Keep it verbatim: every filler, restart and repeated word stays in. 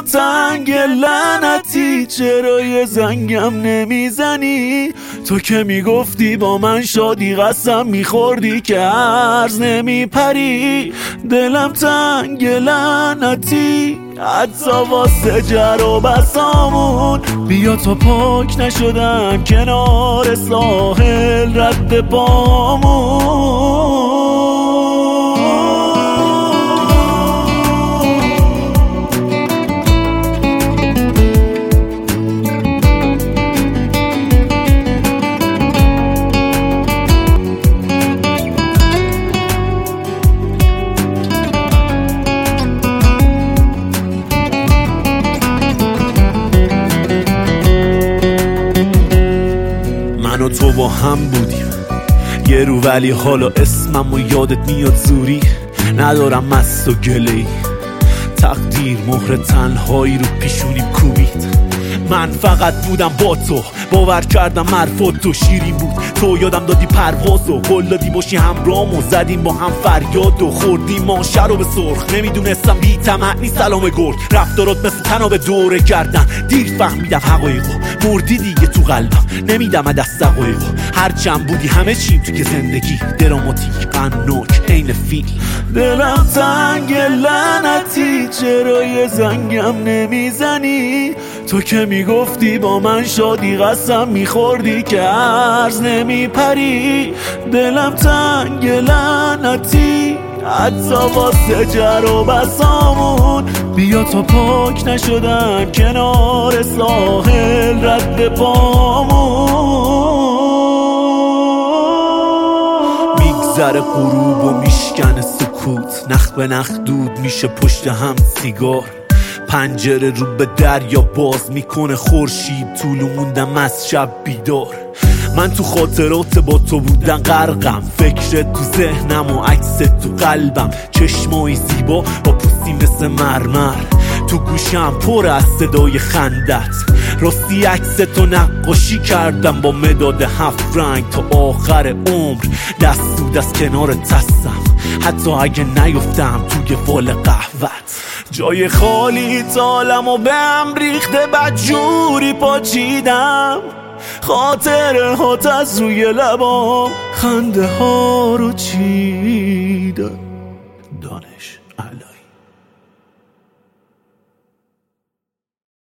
دلم تنگ لعنتی، چرا یه زنگم نمیزنی؟ تو که میگفتی با من شادی قسم میخوردی که عرض نمیپری. دلم تنگ لعنتی، حتی واسه جر و بسامون. بیا تا پاک نشدم کنار ساحل رد پامون. من و تو با هم بودیم یه رو، ولی حالا اسمم و یادت میاد زوری. ندارم مست و گله‌ای، تقدیر مهر تنهایی رو پیشونیم کوبید. من فقط بودم با تو، باور کردم حرفات تو شیرین بود. تو یادم دادی پرواز و قول دادی باشی همرام، و زدیم با هم فریاد و خوردیم ماشه رو به سرخ. نمیدونستم بی طمع سلام گرد، رفتارات مثل تناب دوره گردن. دیر فهمیدم حقایقو، مردی دیگه تو قلبم، نمیدم دست دقایقو. هرچند بودی همه چیم تو که زندگی دراماتیک غمناک عین فیلم. دلم تنگ لعنتی، چرا یه زنگم نمیزنی؟ تو که میگفتی با من شادی قسم میخوردی که عرض نمیپری. دلم تنگ لعنتی، حتی واسه جر و بسامون. بیا تا پاک نشدم کنار ساحل رد پامون. میگذره غروب و میشکنه سکوت، نخ به نخ دود میشه پشت هم سیگار. پنجره رو به دریا باز میکنه خورشید، طول موندم از شب بیدار. من تو خاطرات با تو بودن غرقم، فکرت تو ذهنم و عکست تو قلبم. چشمای زیبا با پوستی مثل مرمر، تو گوشم پر از صدای خندت. راستی عکس تو نقاشی کردم با مداد هفت رنگ، تا آخر عمر دست تو دست کنارت هستم، حتی اگه نیفتم توی فال قهوت. جای خالی تالم و به هم ریخته بدجوری پاچیدم. خاطره هات از روی لبام خنده ها رو چیدم.